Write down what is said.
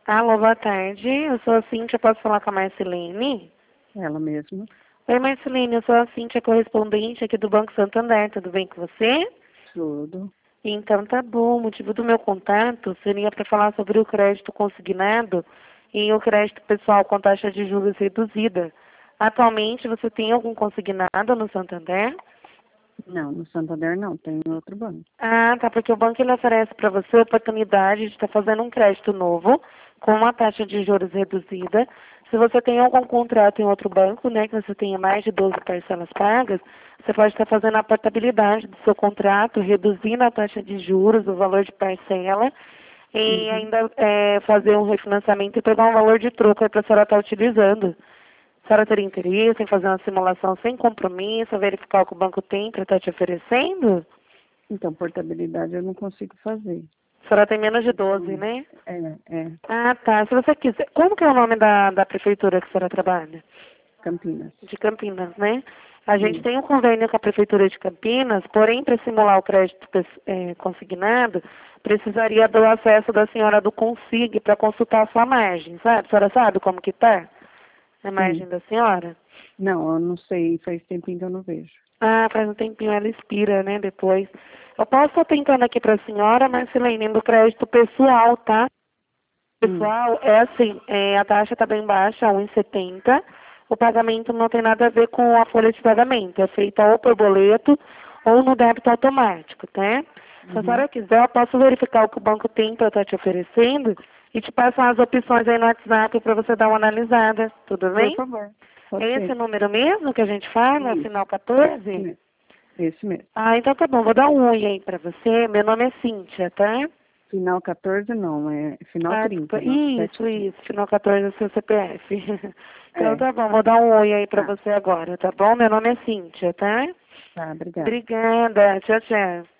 Alô, boa tarde. Eu sou a Cíntia, posso falar com a Marcelene? Ela mesma. Oi, Marcelene, eu sou a Cíntia, correspondente aqui do Banco Santander. Tudo bem com você? Tudo. Então tá bom. O motivo do meu contato seria para falar sobre o crédito consignado e o crédito pessoal com taxa de juros reduzida. Atualmente, você tem algum consignado no Santander? Não, no Santander não, tem em outro banco. Ah, tá, porque o banco ele oferece para você a oportunidade de estar fazendo um crédito novo com uma taxa de juros reduzida. Se você tem algum contrato em outro banco, né, que você tenha mais de 12 parcelas pagas, você pode estar fazendo a portabilidade do seu contrato, reduzindo a taxa de juros, o valor de parcela, e ainda fazer um refinanciamento e pegar um valor de troco para a senhora estar utilizando. A senhora teria interesse em fazer uma simulação sem compromisso, verificar o que o banco tem para estar te oferecendo? Então, portabilidade eu não consigo fazer. A senhora tem menos de 12, né? É, Ah, tá. Se você quiser. Como que é o nome da prefeitura que a senhora trabalha? Campinas. De Campinas, né? A gente tem um convênio com a prefeitura de Campinas, porém, para simular o crédito consignado, precisaria do acesso da senhora do Consig para consultar a sua margem, sabe? A senhora sabe como que tá a margem Sim. da senhora? Não, eu não sei, faz tempinho que eu não vejo. Ah, faz um tempinho ela expira, né, depois. Eu posso estar tentando aqui para a senhora, mas se lembrem do crédito pessoal, tá? Pessoal, é assim, a taxa está bem baixa, 1,70. O pagamento não tem nada a ver com a folha de pagamento. É feita ou por boleto ou no débito automático, tá? Se a senhora quiser, eu posso verificar o que o banco tem para estar te oferecendo e te passar as opções aí no WhatsApp para você dar uma analisada. Tudo Por bem? favor. Pode É esse ser. número mesmo que a gente fala, Isso. final Esse 14? mesmo. Esse mesmo. Ah, então tá bom. Vou dar um oi aí pra você. Meu nome é Cíntia, tá? Final 14 não, é final Ah, 30, desculpa. não, 7. Isso. Final 14 é seu CPF. Então É. tá bom. Vou dar um oi aí pra Tá, você agora, tá bom? Meu nome é Cíntia, tá? tá, obrigada. Obrigada. Tchau, tchau.